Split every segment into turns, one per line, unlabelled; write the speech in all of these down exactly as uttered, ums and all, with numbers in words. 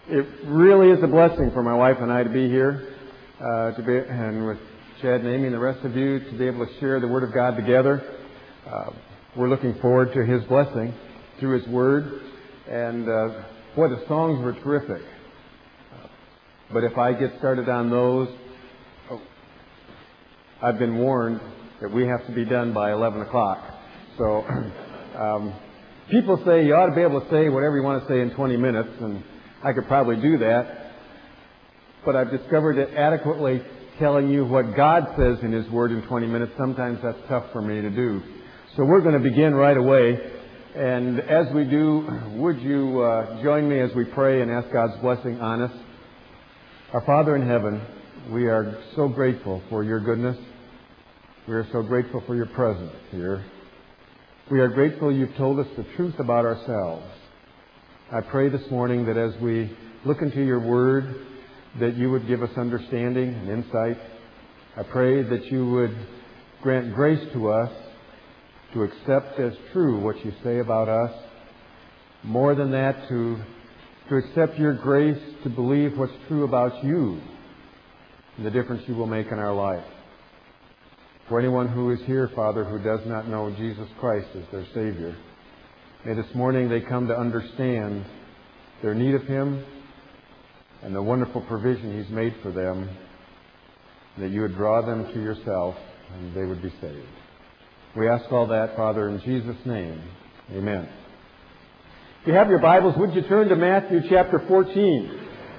It really is a blessing for my wife and I to be here, uh, to be, and with Chad and Amy and the rest of you, to be able to share the Word of God together. Uh, we're looking forward to His blessing through His Word, and uh, boy, the songs were terrific. Uh, but if I get started on those, oh, I've been warned that we have to be done by eleven o'clock. So um, people say you ought to be able to say whatever you want to say in twenty minutes, and I could probably do that, but I've discovered that adequately telling you what God says in His Word in twenty minutes, sometimes that's tough for me to do. So we're going to begin right away, and as we do, would you uh, join me as we pray and ask God's blessing on us? Our Father in heaven, we are so grateful for Your goodness. We are so grateful for Your presence here. We are grateful You've told us the truth about ourselves. I pray this morning that as we look into Your Word, that You would give us understanding and insight. I pray that You would grant grace to us to accept as true what You say about us. More than that, to, to accept Your grace to believe what's true about You and the difference You will make in our life. For anyone who is here, Father, who does not know Jesus Christ as their Savior, may this morning they come to understand their need of Him and the wonderful provision He's made for them, that You would draw them to Yourself and they would be saved. We ask all that, Father, in Jesus' name. Amen. If you have your Bibles, would you turn to Matthew chapter fourteen?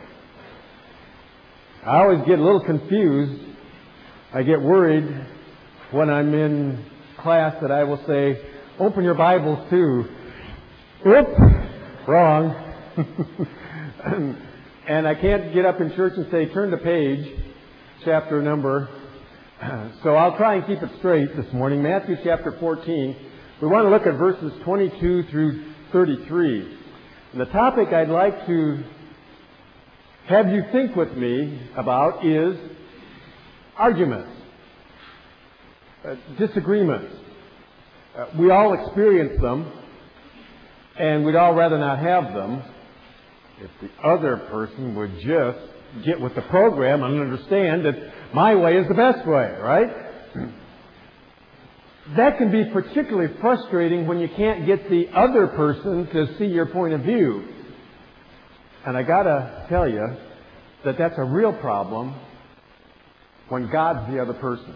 I always get a little confused. I get worried when I'm in class that I will say, open your Bibles to... Whoop! Wrong. And I can't get up in church and say, turn to page, chapter number. So I'll try and keep it straight this morning. Matthew chapter fourteen. We want to look at verses twenty-two through thirty-three. And the topic I'd like to have you think with me about is arguments, uh, disagreements. Uh, we all experience them, and we'd all rather not have them if the other person would just get with the program and understand that my way is the best way, right? That can be particularly frustrating when you can't get the other person to see your point of view. And I gotta tell you that that's a real problem when God's the other person.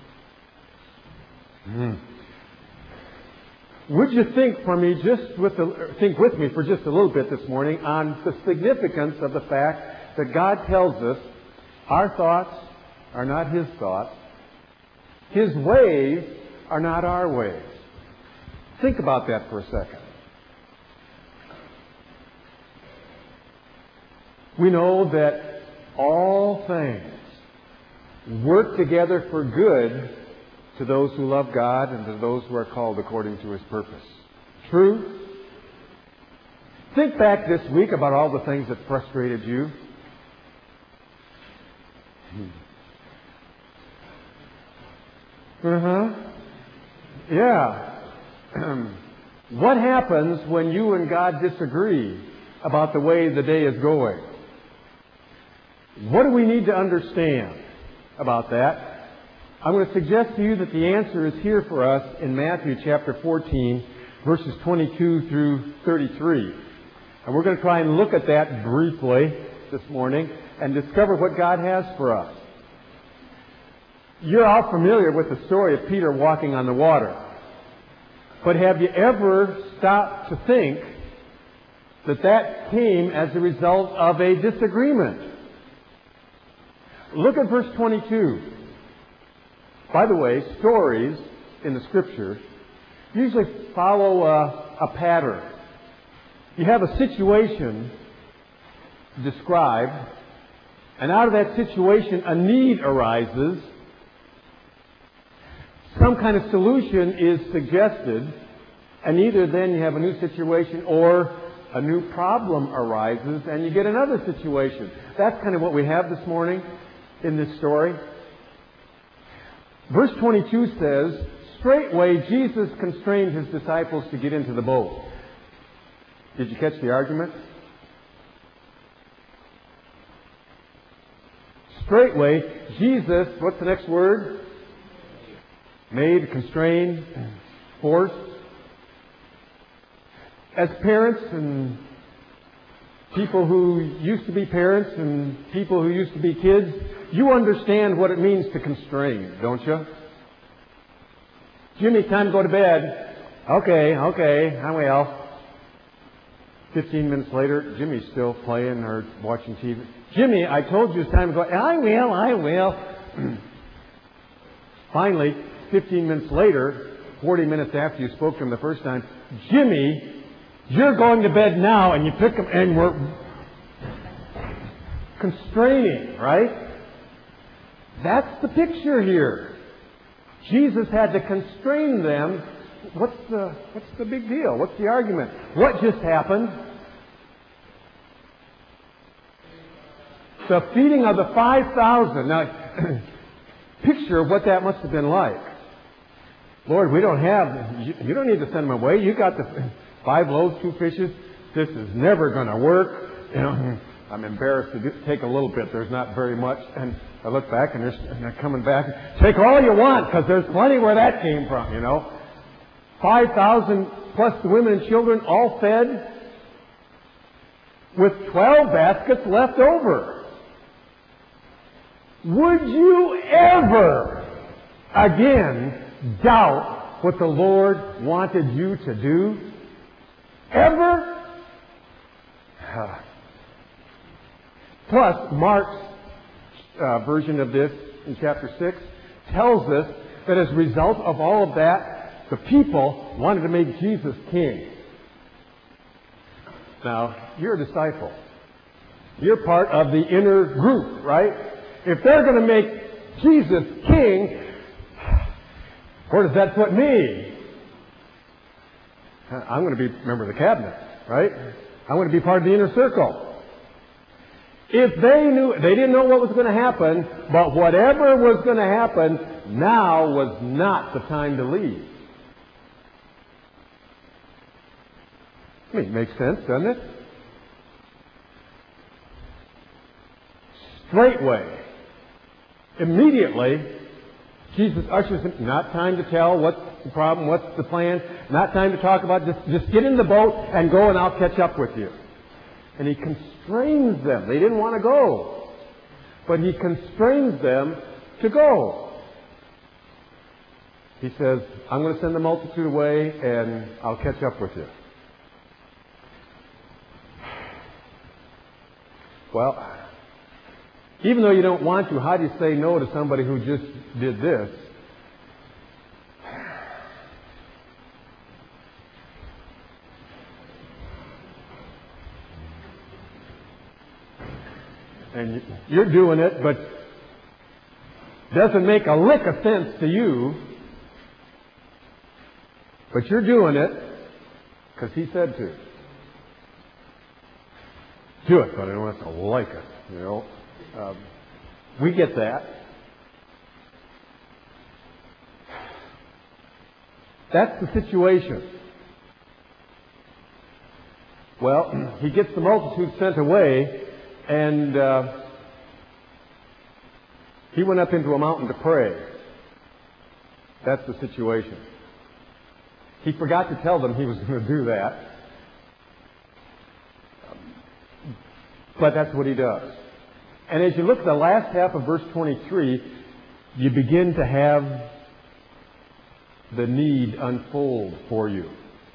Mm. Would you think for me just with the, think with me for just a little bit this morning on the significance of the fact that God tells us our thoughts are not His thoughts, His ways are not our ways. Think about that for a second. We know that all things work together for good to those who love God and to those who are called according to His purpose. True? Think back this week about all the things that frustrated you. Uh-huh. Yeah. What happens when you and God disagree about the way the day is going? What do we need to understand about that? I'm going to suggest to you that the answer is here for us in Matthew chapter fourteen, verses twenty-two through thirty-three. And we're going to try and look at that briefly this morning and discover what God has for us. You're all familiar with the story of Peter walking on the water. But have you ever stopped to think that that came as a result of a disagreement? Look at verse twenty-two. By the way, stories in the Scripture usually follow a, a pattern. You have a situation described, and out of that situation a need arises. Some kind of solution is suggested, and either then you have a new situation or a new problem arises and you get another situation. That's kind of what we have this morning in this story. Verse twenty-two says, straightway Jesus constrained His disciples to get into the boat. Did you catch the argument? straightway, Jesus, what's the next word? Made, constrained, forced. As parents and people who used to be parents and people who used to be kids, you understand what it means to constrain, don't you? Jimmy, time to go to bed. Okay, okay, I will. Fifteen minutes later, Jimmy's still playing or watching T V. Jimmy, I told you it's time to go. I will, I will. Finally, fifteen minutes later, forty minutes after you spoke to him the first time, Jimmy, you're going to bed now, and you pick him, and we're constraining, right? That's the picture here. Jesus had to constrain them. What's the, what's the big deal? What's the argument? What just happened? The feeding of the five thousand. Now, picture what that must have been like. Lord, we don't have, you, you don't need to send them away. You got the five loaves, two fishes. This is never going to work. You know, I'm embarrassed to do, take a little bit. There's not very much. And I look back and they're, and they're coming back. Take all you want, because there's plenty where that came from, you know. five thousand plus the women and children all fed with twelve baskets left over. Would you ever again doubt what the Lord wanted you to do? Ever? Plus, Mark's uh, version of this in chapter six tells us that as a result of all of that, the people wanted to make Jesus king. Now, you're a disciple. You're part of the inner group, right? If they're going to make Jesus king, where does that put me? I'm going to be a member of the cabinet, right? I'm going to be part of the inner circle. If they knew, they didn't know what was going to happen, but whatever was going to happen, now was not the time to leave. I mean, it makes sense, doesn't it? Straightway, immediately, Jesus ushers him, not time to tell what's the problem, what's the plan, not time to talk about, just, just get in the boat and go and I'll catch up with you. And he constrains them. They didn't want to go. But he constrains them to go. He says, I'm going to send the multitude away and I'll catch up with you. Well, even though you don't want to, how do you say no to somebody who just did this? And you're doing it, but doesn't make a lick of sense to you. But you're doing it because he said to. Do it, but I don't have to like it, you know. Um, we get that. That's the situation. Well, he gets the multitude sent away, and uh, he went up into a mountain to pray. That's the situation. He forgot to tell them he was going to do that. But that's what he does. And as you look at the last half of verse twenty-three, you begin to have the need unfold for you.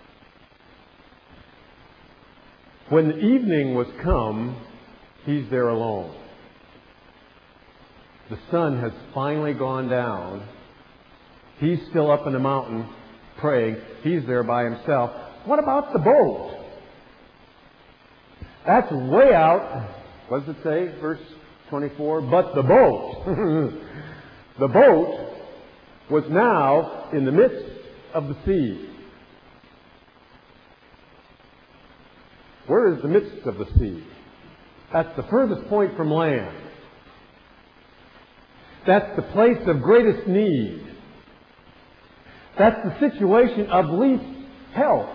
When the evening was come, he's there alone. The sun has finally gone down. He's still up in the mountain praying. He's there by himself. What about the boat? That's way out. What does it say? Verse twenty-four. But the boat, the boat was now in the midst of the sea. Where is the midst of the sea? That's the furthest point from land. That's the place of greatest need. That's the situation of least help.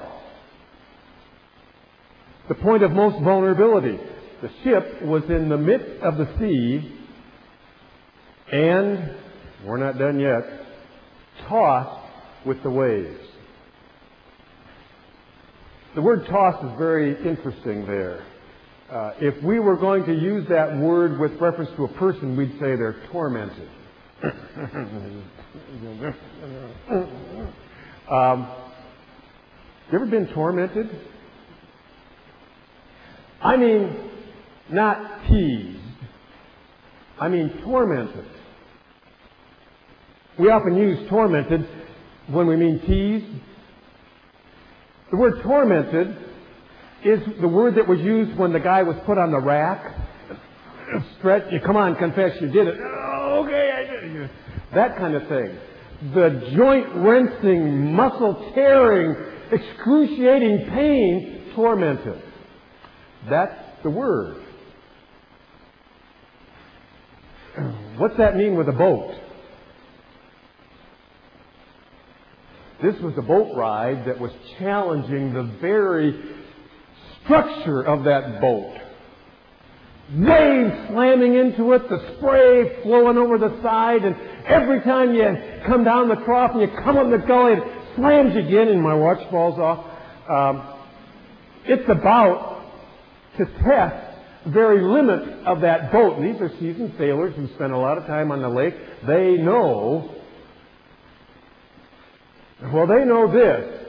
The point of most vulnerability. The ship was in the midst of the sea, and, we're not done yet, tossed with the waves. The word tossed is very interesting there. Uh, if we were going to use that word with reference to a person, we'd say they're tormented. um, you ever been tormented? I mean, not teased. I mean tormented. We often use tormented when we mean teased. The word tormented is the word that was used when the guy was put on the rack. Stretch, you come on, confess you did it. Oh, okay, I did it. That kind of thing. The joint wrenching, muscle tearing, excruciating pain, tormented. That's the word. What's that mean with a boat? This was a boat ride that was challenging the very structure of that boat. Waves slamming into it, the spray flowing over the side, and every time you come down the trough and you come up the gully, it slams you again, and my watch falls off. Um, it's about to test the very limit of that boat. And these are seasoned sailors who spend a lot of time on the lake. They know, well, they know this.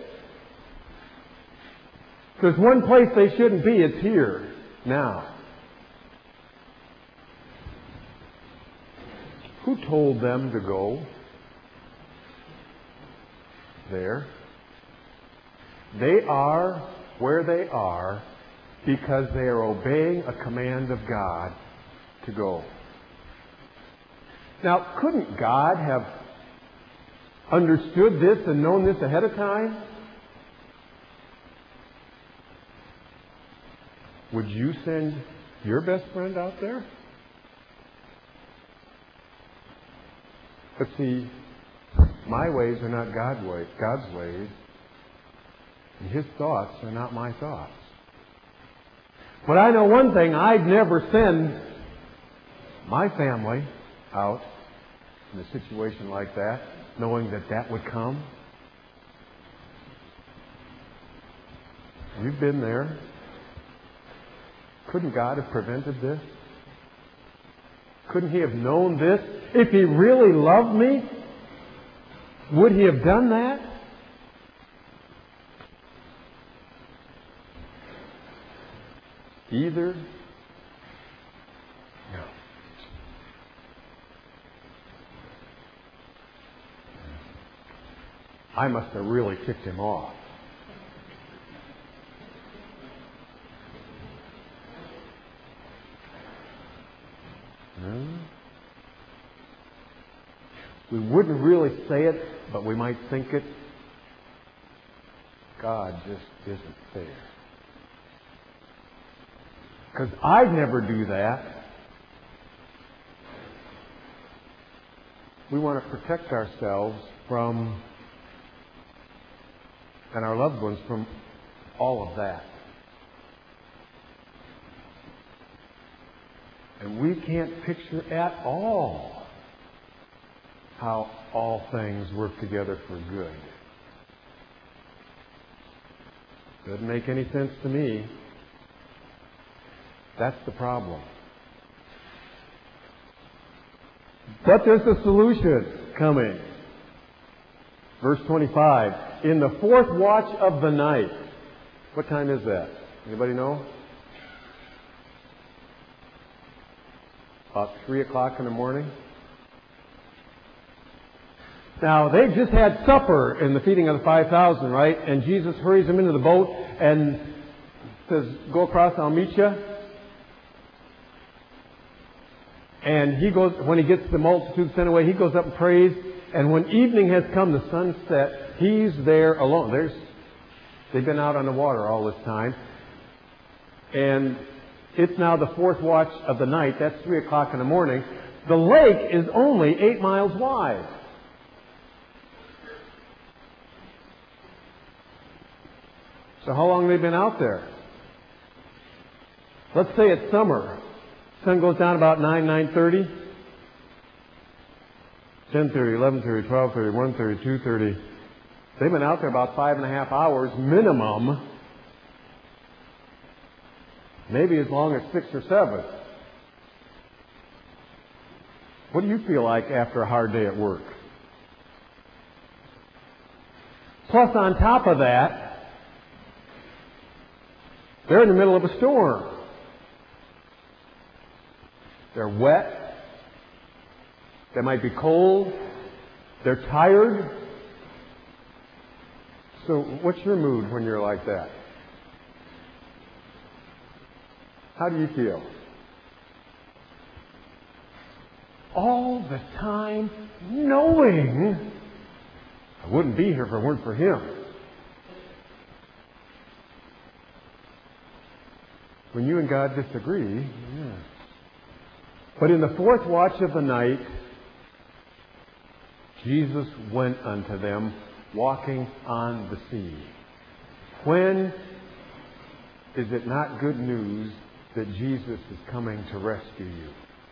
There's one place they shouldn't be. It's here, now. Who told them to go there? They are where they are because they are obeying a command of God to go. Now, couldn't God have understood this and known this ahead of time? Would you send your best friend out there? But see, my ways are not God's ways, God's ways, and His thoughts are not my thoughts. But I know one thing, I'd never send my family out in a situation like that, knowing that that would come. We've been there. Couldn't God have prevented this? Couldn't He have known this? If He really loved me, would He have done that? Either? No. I must have really ticked Him off. No? We wouldn't really say it, but we might think it. God just isn't fair. Because I'd never do that. We want to protect ourselves from, and our loved ones from, all of that. And we can't picture at all how all things work together for good. Doesn't make any sense to me. That's the problem. But there's a solution coming. Verse twenty-five. In the fourth watch of the night. What time is that? Anybody know? About three o'clock in the morning. Now, they've just had supper in the feeding of the five thousand, right? And Jesus hurries them into the boat and says, go across, I'll meet you. And he goes, when he gets the multitude sent away, he goes up and prays. And when evening has come, the sun set, he's there alone. There's, they've been out on the water all this time. And it's now the fourth watch of the night. That's three o'clock in the morning. The lake is only eight miles wide. So how long have they been out there? Let's say it's summer. Sun goes down about nine, nine thirty. ten thirty, eleven thirty, twelve thirty, one thirty, two thirty. They've been out there about five and a half hours minimum. Maybe as long as six or seven. What do you feel like after a hard day at work? Plus, on top of that, they're in the middle of a storm. They're wet. They might be cold. They're tired. So what's your mood when you're like that? How do you feel? All the time knowing I wouldn't be here if it weren't for him. When you and God disagree, yeah. But in the fourth watch of the night, Jesus went unto them, walking on the sea. When is it not good news that Jesus is coming to rescue you?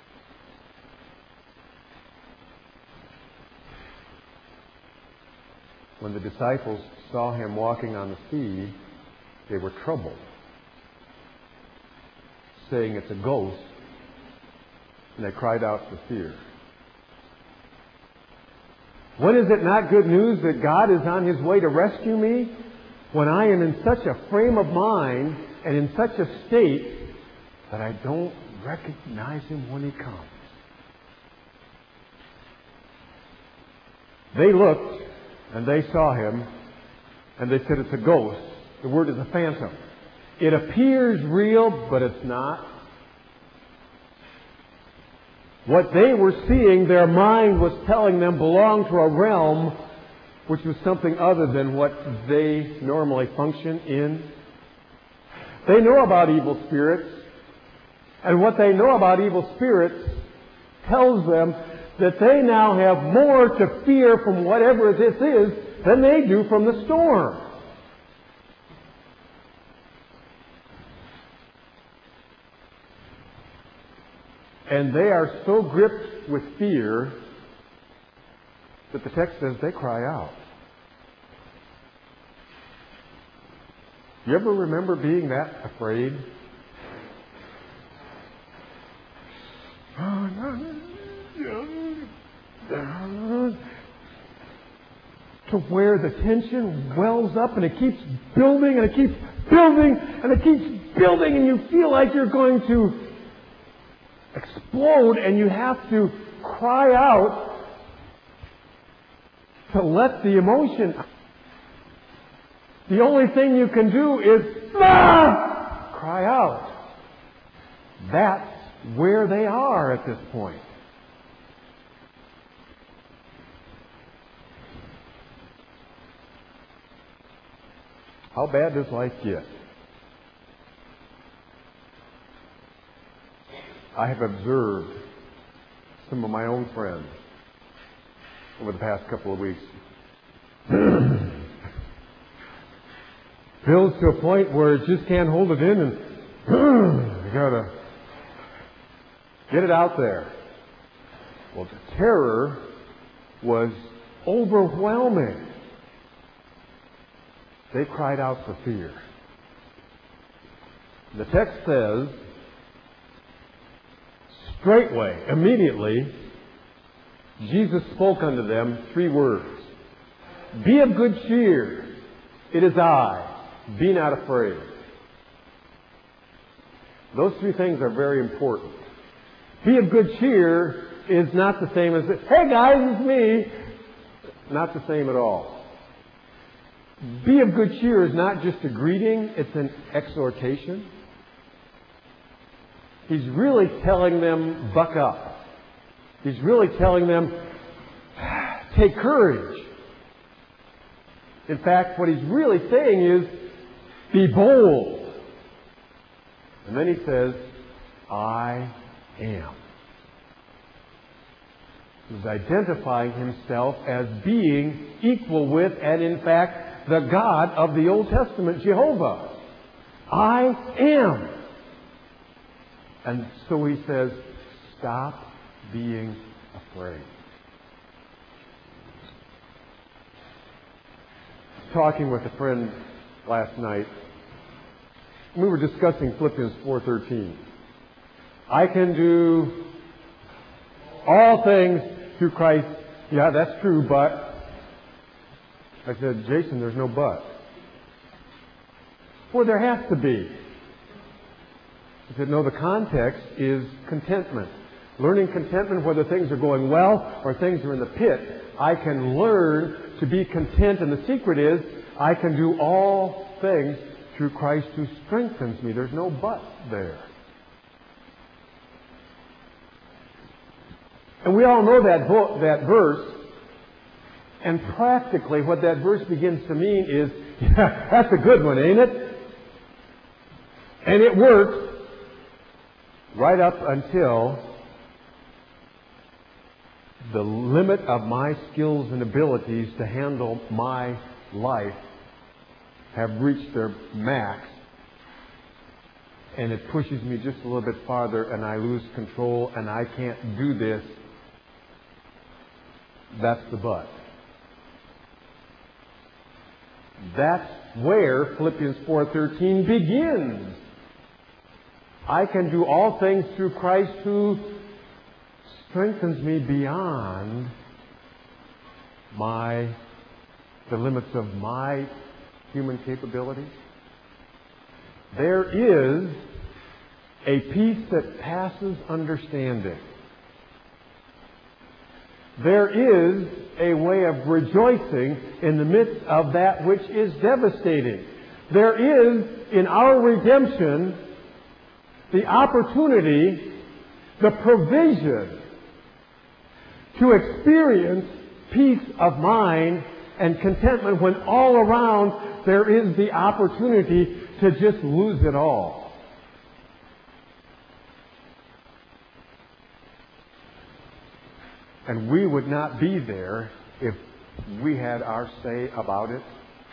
When the disciples saw him walking on the sea, they were troubled, saying it's a ghost, and they cried out for fear. When is it not good news that God is on his way to rescue me? When I am in such a frame of mind and in such a state that I don't recognize him when he comes. They looked and they saw him and they said it's a ghost. The word is a phantom. It appears real, but it's not. What they were seeing, their mind was telling them belonged to a realm which was something other than what they normally function in. They know about evil spirits, and what they know about evil spirits tells them that they now have more to fear from whatever this is than they do from the storm. And they are so gripped with fear that the text says they cry out. You ever remember being that afraid? To where the tension wells up and it keeps building and it keeps building and it keeps building and you feel like you're going to explode and you have to cry out to let the emotion. The only thing you can do is ah! Cry out. That's where they are at this point. How bad does life get? I have observed some of my own friends over the past couple of weeks. Builds to a point where it just can't hold it in and you gotta get it out there. Well, the terror was overwhelming. They cried out for fear. The text says, straightway, immediately, Jesus spoke unto them three words. Be of good cheer. It is I. Be not afraid. Those three things are very important. Be of good cheer is not the same as, hey guys, it's me. Not the same at all. Be of good cheer is not just a greeting, it's an exhortation. He's really telling them, buck up. He's really telling them, take courage. In fact, what he's really saying is, be bold. And then he says, I am. He's identifying himself as being equal with, and in fact, the God of the Old Testament, Jehovah. I am. And so he says, stop being afraid. talking with a friend last night. We were discussing Philippians four thirteen. I can do all things through Christ. Yeah, that's true, but I said, Jason, there's no but. Well, there has to be. I said, no, the context is contentment. Learning contentment, whether things are going well or things are in the pit. I can learn to be content, and the secret is I can do all things through Christ who strengthens me. There's no but there. And we all know that book, that verse, and practically what that verse begins to mean is, yeah, that's a good one, ain't it? And it works right up until the limit of my skills and abilities to handle my life have reached their max, and it pushes me just a little bit farther, and I lose control, and I can't do this. That's the but. That's where Philippians four thirteen begins. I can do all things through Christ who strengthens me beyond my the limits of my human capabilities. There is a peace that passes understanding. There is a way of rejoicing in the midst of that which is devastating. There is, in our redemption, the opportunity, the provision to experience peace of mind and contentment when all around there is the opportunity to just lose it all. And we would not be there if we had our say about it.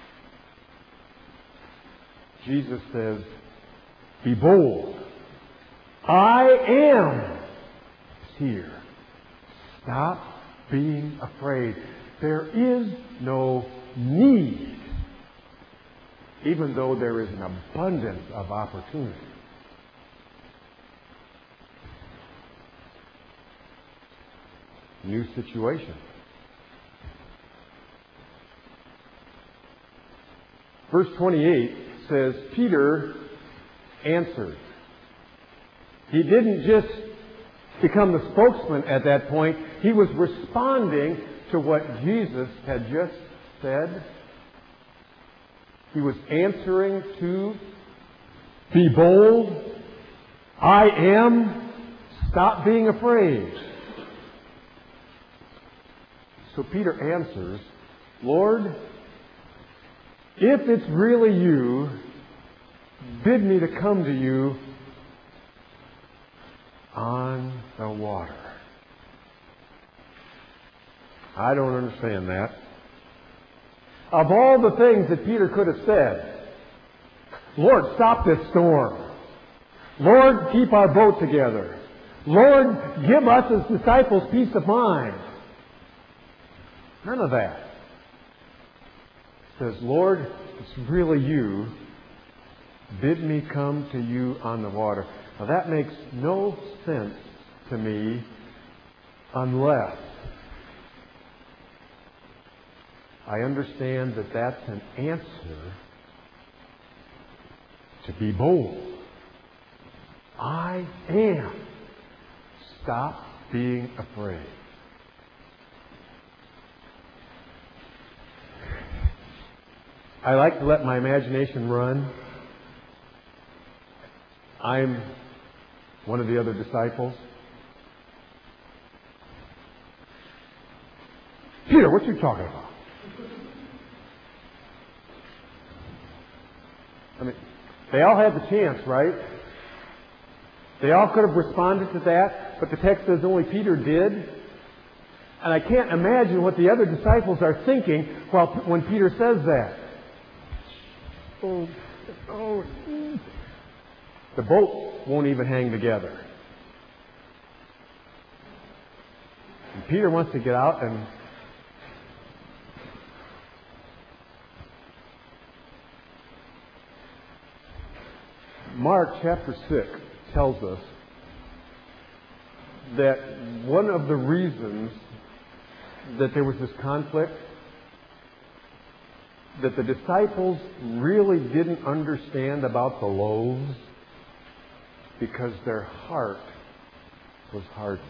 Jesus says, be bold. I am here. Stop being afraid. There is no need, even though there is an abundance of opportunity. New situation. Verse twenty-eight says, Peter answered. He didn't just become the spokesman at that point. He was responding to what Jesus had just said. He was answering to, be bold. I am. Stop being afraid. So Peter answers, Lord, if it's really you, bid me to come to you on the water. I don't understand that. Of all the things that Peter could have said, Lord, stop this storm. Lord, keep our boat together. Lord, give us as disciples peace of mind. None of that. It says, Lord, it's really you. Bid me come to you on the water. Now that makes no sense to me unless I understand that that's an answer to be bold. I am. Stop being afraid. I like to let my imagination run. I'm one of the other disciples. Peter, what you talking about? I mean, they all had the chance, right? They all could have responded to that, but the text says only Peter did. And I can't imagine what the other disciples are thinking while when Peter says that. Oh, oh. The boat won't even hang together. And Peter wants to get out and Mark chapter six tells us that one of the reasons that there was this conflict, that the disciples really didn't understand about the loaves, because their heart was hardened.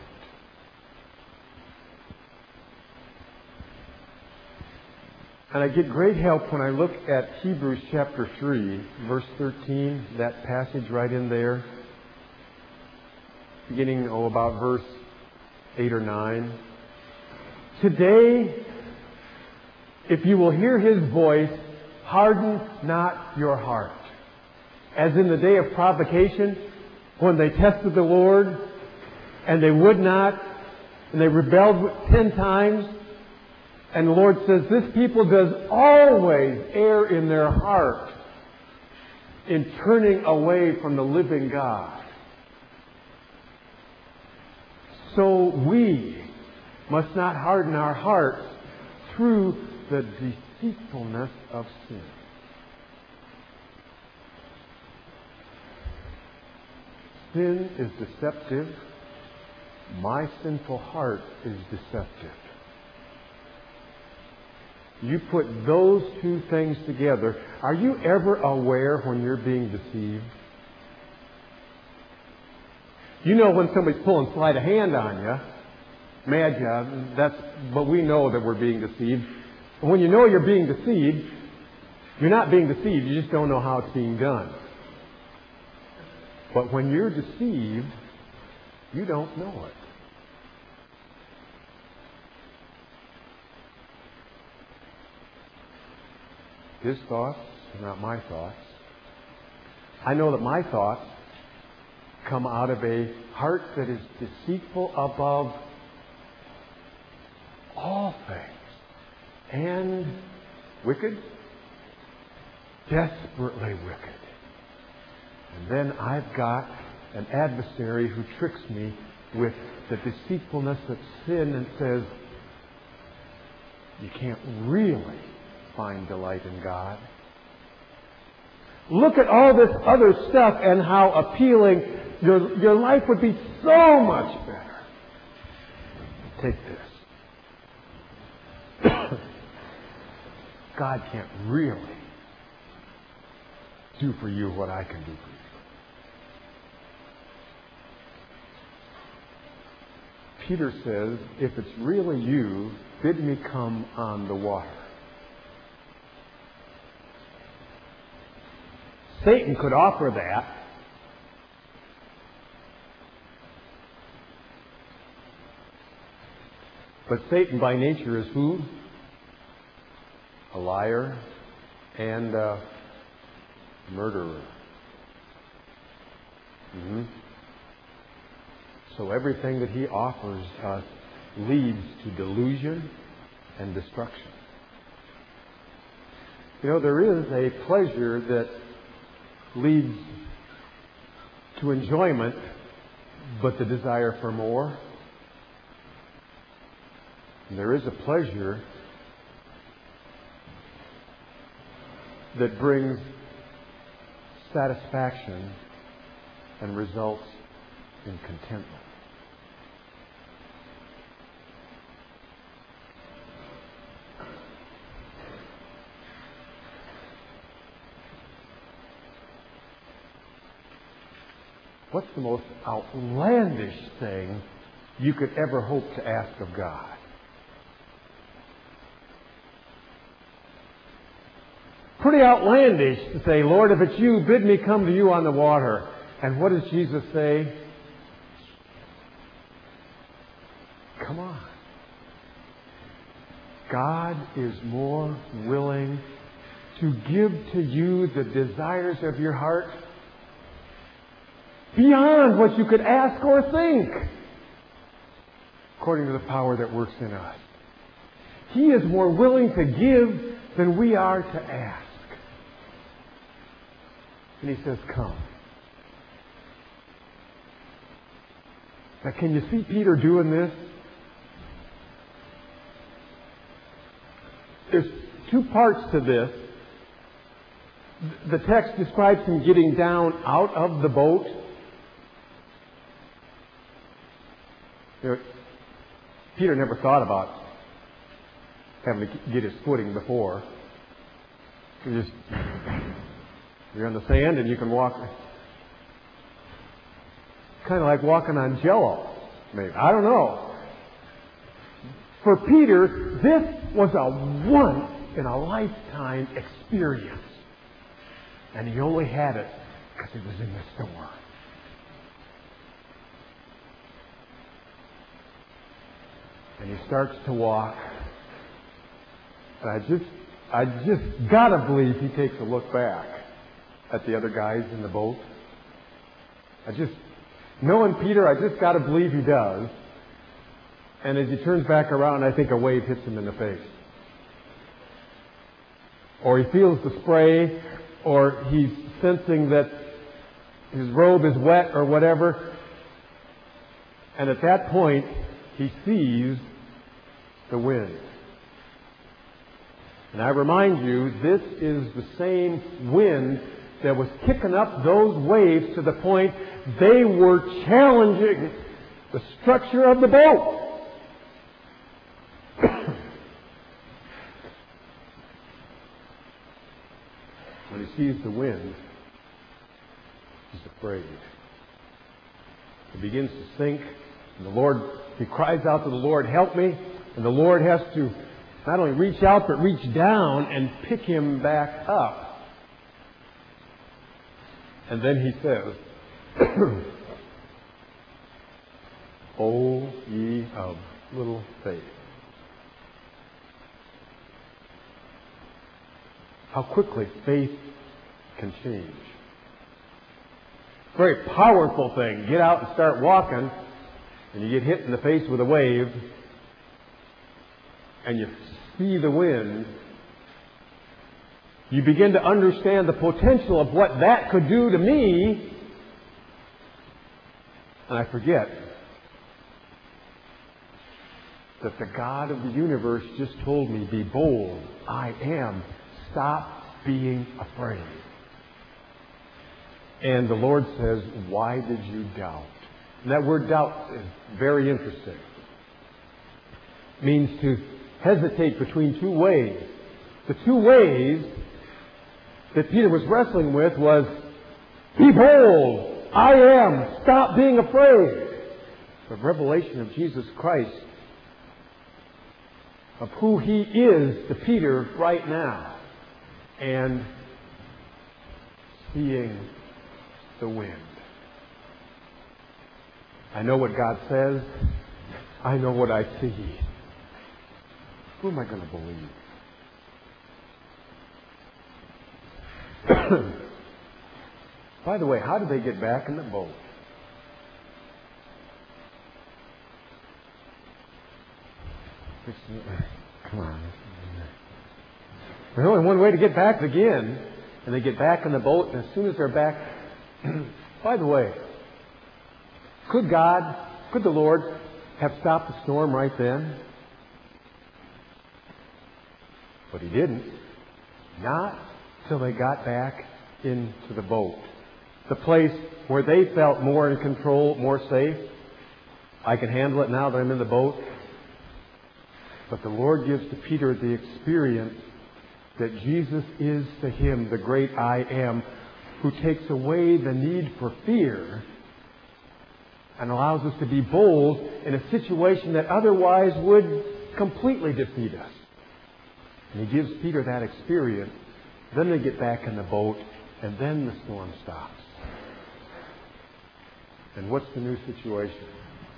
And I get great help when I look at Hebrews chapter three, verse thirteen, that passage right in there, beginning, oh, about verse eight or nine. Today, if you will hear His voice, harden not your heart. As in the day of provocation, when they tested the Lord, and they would not, and they rebelled ten times, and the Lord says, this people does always err in their heart in turning away from the living God. So we must not harden our hearts through the deceitfulness of sin. Sin is deceptive. My sinful heart is deceptive. You put those two things together. Are you ever aware when you're being deceived? You know when somebody's pulling sleight of hand on you. Mad you. That's, but we know that we're being deceived. And when you know you're being deceived, you're not being deceived. You just don't know how it's being done. But when you're deceived, you don't know it. His thoughts are not my thoughts. I know that my thoughts come out of a heart that is deceitful above all things and wicked, desperately wicked. And then I've got an adversary who tricks me with the deceitfulness of sin and says, you can't really find delight in God. Look at all this other stuff and how appealing your, your life would be so much better. Take this. God can't really do for you what I can do for you. Peter says, if it's really you, bid me come on the water. Satan could offer that. But Satan by nature is who? A liar and a murderer. Mm-hmm. So everything that he offers us leads to delusion and destruction. You know, there is a pleasure that leads to enjoyment, but the desire for more. And there is a pleasure that brings satisfaction and results in contentment. What's the most outlandish thing you could ever hope to ask of God? Pretty outlandish to say, Lord, if it's you, bid me come to you on the water. And what does Jesus say? Come on. God is more willing to give to you the desires of your heart beyond what you could ask or think, according to the power that works in us. He is more willing to give than we are to ask. And he says, come. Now, can you see Peter doing this? There's two parts to this. the text describes him getting down out of the boat. You know, Peter never thought about having to get his footing before. You just, you're on the sand and you can walk. Kind of like walking on jello, maybe. I don't know. For Peter, this was a once in a lifetime experience. And he only had it because he was in the storm. And he starts to walk. And I just, I just gotta believe he takes a look back at the other guys in the boat. I just, knowing Peter, I just gotta believe he does. And as he turns back around, I think a wave hits him in the face. Or he feels the spray, or he's sensing that his robe is wet or whatever. And at that point, he sees the wind. And I remind you, this is the same wind that was kicking up those waves to the point they were challenging the structure of the boat. When he sees the wind, he's afraid. He begins to sink, and the Lord, he cries out to the Lord, "Help me!" And the Lord has to not only reach out, but reach down and pick him back up. And then he says, "O ye of little faith." How quickly faith can change. Very powerful thing. Get out and start walking, and you get hit in the face with a wave, and you see the wind. You begin to understand the potential of what that could do to me, and I forget that the God of the universe just told me, "Be bold. I am. Stop being afraid." And the Lord says, "Why did you doubt?" And that word doubt is very interesting. It means to hesitate between two ways. The two ways that Peter was wrestling with was, "Be bold. I am. Stop being afraid." The revelation of Jesus Christ, of who He is to Peter right now, and seeing the wind. I know what God says. I know what I see. Who am I going to believe? By the way, how did they get back in the boat? Come on. There's only one way to get back again. And they get back in the boat, and as soon as they're back... By the way, could God, could the Lord have stopped the storm right then? But He didn't. Not till they got back into the boat. The place where they felt more in control, more safe. I can handle it now that I'm in the boat. But the Lord gives to Peter the experience that Jesus is to him the great I Am, who takes away the need for fear and allows us to be bold in a situation that otherwise would completely defeat us. And He gives Peter that experience. Then they get back in the boat, and then the storm stops. And what's the new situation?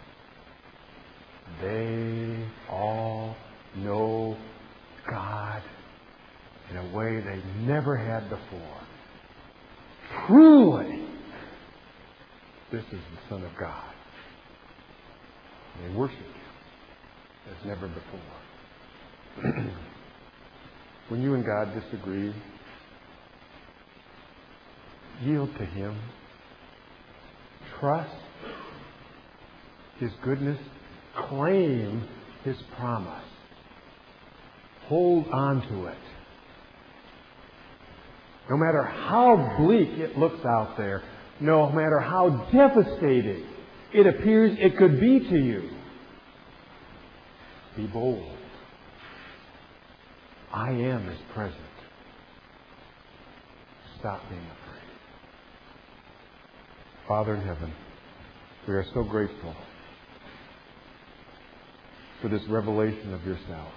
They all know God in a way they never had before. Truly, this is the Son of God. And they worship Him as never before. When you and God disagree, yield to Him. Trust His goodness. Claim His promise. Hold on to it. No matter how bleak it looks out there, no matter how devastating it appears it could be to you, be bold. I am is present. Stop being afraid. Father in heaven, we are so grateful for this revelation of yourself,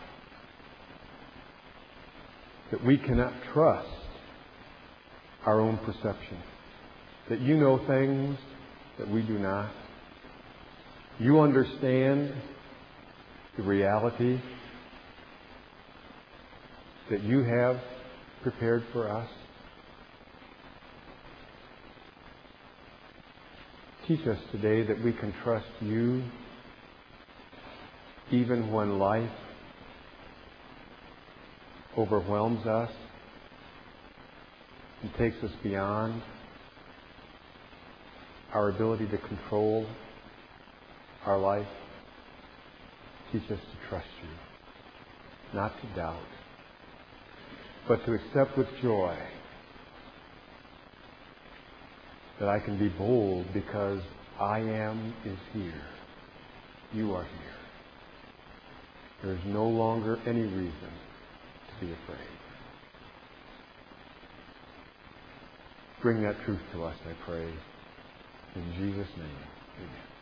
that we cannot trust our own perception, that you know things that we do not. You understand the reality that you have prepared for us. Teach us today that we can trust you even when life overwhelms us and takes us beyond our ability to control our life. Teach us to trust you, not to doubt, but to accept with joy that I can be bold because I am is here. You are here. There is no longer any reason to be afraid. Bring that truth to us, I pray. In Jesus' name, amen.